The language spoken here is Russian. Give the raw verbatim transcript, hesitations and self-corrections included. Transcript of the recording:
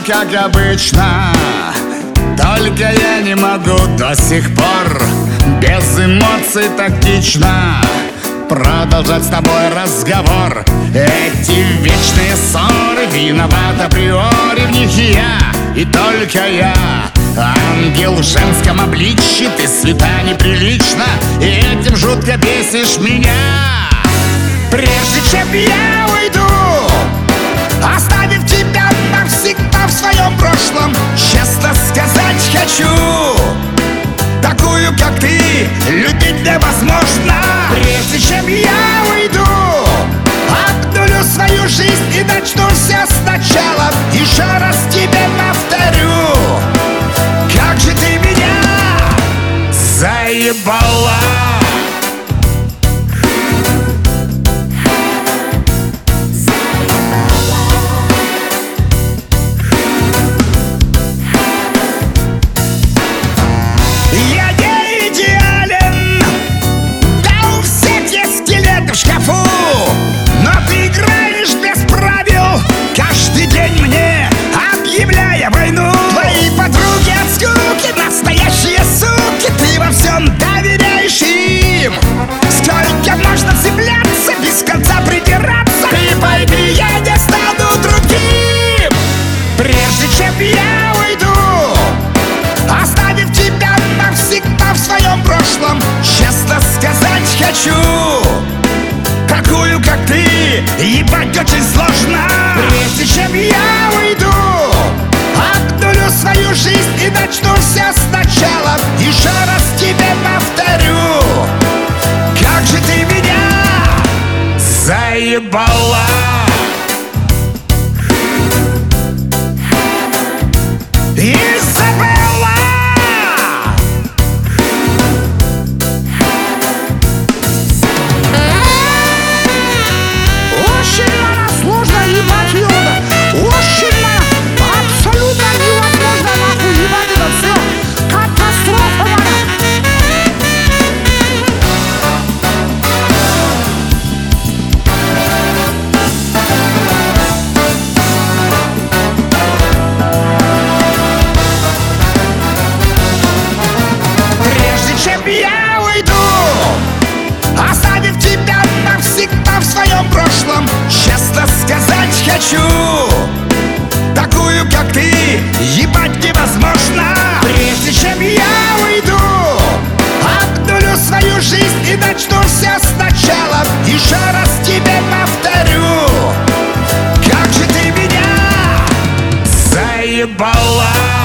как обычно. Только я не могу до сих пор без эмоций тактично продолжать с тобой разговор. Эти вечные ссоры, виноват априори в них я, и только я. Ангел в женском обличье, ты свята неприлично, и этим жутко бесишь меня. Прежде чем я уйду, оставив тебя навсегда в своем прошлом, честно сказать хочу: такую, как ты, любить невозможно. Прежде чем я уйду, обнулю свою жизнь и начну все сначала. Еще раз тебе повторю: как же ты меня заебала. В шкафу, но ты играешь без правил, каждый день мне объявляя войну. Твои подруги от скуки настоящие суки, ты во всем доверяешь им. Сколько можно цепляться, без конца придираться? Ты пойми, я не стану другим. Прежде чем я уйду, оставив тебя навсегда в своем прошлом, честно сказать хочу: такую, как ты, ебать очень сложно. Прежде чем я уйду, обнулю свою жизнь и начну все сначала. Еще раз тебе повторю: как же ты меня заебала. Изабелла! Я уйду, оставив тебя навсегда в своем прошлом, честно сказать хочу: такую, как ты, ебать невозможно. Прежде чем я уйду, обнулю свою жизнь и начну все сначала. Еще раз тебе повторю: как же ты меня заебала.